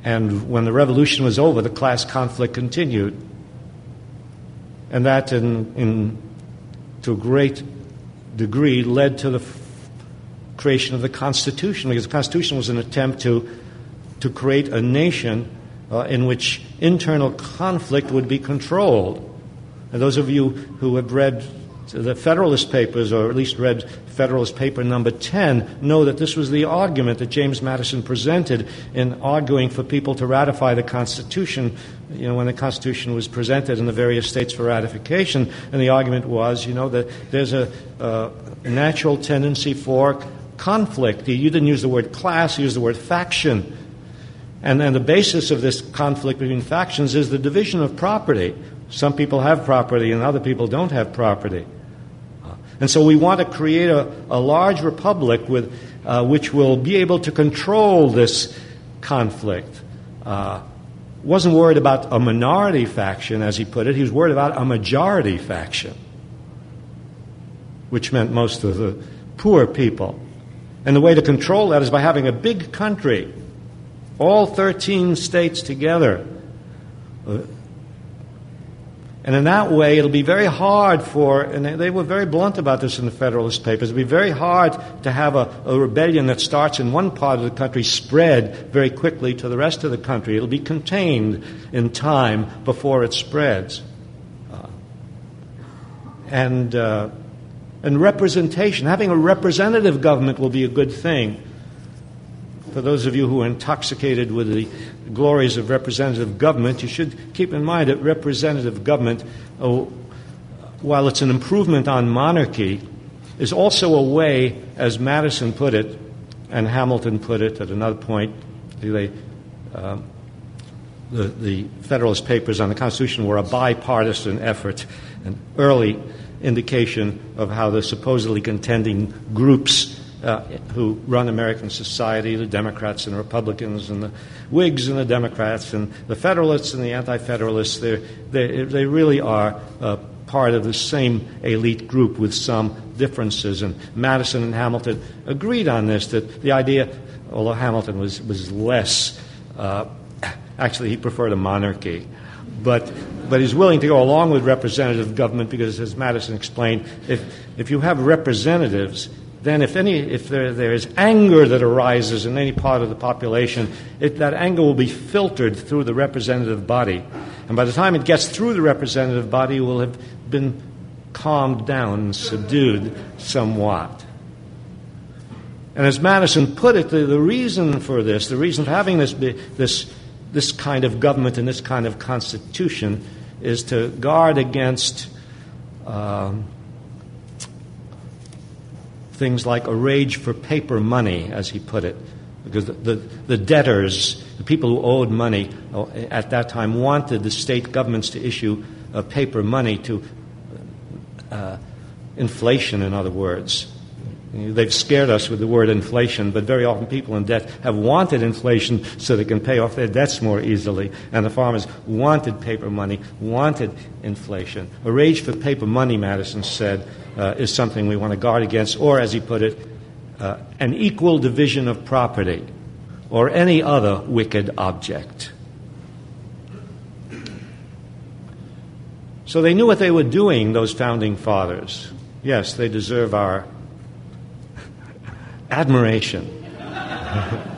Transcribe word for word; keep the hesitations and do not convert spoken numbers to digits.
And when the revolution was over, the class conflict continued. And that, in, in, to a great degree, led to the f- creation of the Constitution, because the Constitution was an attempt to, to create a nation uh, in which internal conflict would be controlled. And those of you who have read the Federalist Papers, or at least read Federalist Paper number ten, know that this was the argument that James Madison presented in arguing for people to ratify the Constitution, you know, when the Constitution was presented in the various states for ratification. And the argument was, you know, that there's a, a natural tendency for conflict. You didn't use the word class, you used the word faction. And then the basis of this conflict between factions is the division of property. Some people have property and other people don't have property. And so we want to create a, a large republic with, uh, which will be able to control this conflict. Uh, wasn't worried about a minority faction, as he put it. He was worried about a majority faction, which meant most of the poor people. And the way to control that is by having a big country, all thirteen states together. Uh, And in that way, it'll be very hard for, and they were very blunt about this in the Federalist Papers, it'll be very hard to have a, a rebellion that starts in one part of the country spread very quickly to the rest of the country. It'll be contained in time before it spreads. Uh, and, uh, and representation, having a representative government will be a good thing. For those of you who are intoxicated with the glories of representative government, you should keep in mind that representative government, oh, while it's an improvement on monarchy, is also a way, as Madison put it, and Hamilton put it at another point, they, uh, the, the Federalist Papers on the Constitution were a bipartisan effort, an early indication of how the supposedly contending groups Uh, who run American society, the Democrats and the Republicans and the Whigs and the Democrats and the Federalists and the Anti-Federalists, they they really are uh, part of the same elite group with some differences. And Madison and Hamilton agreed on this, that the idea, although Hamilton was, was less, uh, actually he preferred a monarchy, but but he's willing to go along with representative government because, as Madison explained, if if you have representatives, then if any, if there, there is anger that arises in any part of the population, it, that anger will be filtered through the representative body. And by the time it gets through the representative body, it will have been calmed down and subdued somewhat. And as Madison put it, the, the reason for this, the reason for having this, this, this kind of government and this kind of constitution is to guard against um, things like a rage for paper money, as he put it, because the, the, the debtors, the people who owed money at that time, wanted the state governments to issue uh, paper money to uh, inflation, in other words. They've scared us with the word inflation, but very often people in debt have wanted inflation so they can pay off their debts more easily. And the farmers wanted paper money, wanted inflation. A rage for paper money, Madison said, uh, is something we want to guard against, or, as he put it, uh, an equal division of property, or any other wicked object. So they knew what they were doing, those founding fathers. Yes, they deserve our admiration.